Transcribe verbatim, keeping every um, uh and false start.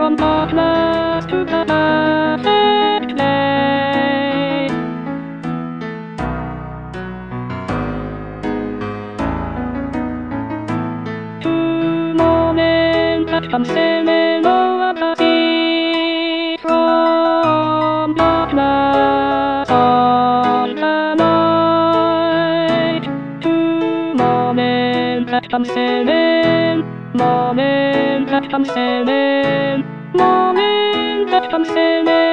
from darkness to the perfect day. Two mornings that come sailing over the sea from darkness on the night. Two mornings that come sailing, mornings that come sailing, mornings that come sailing.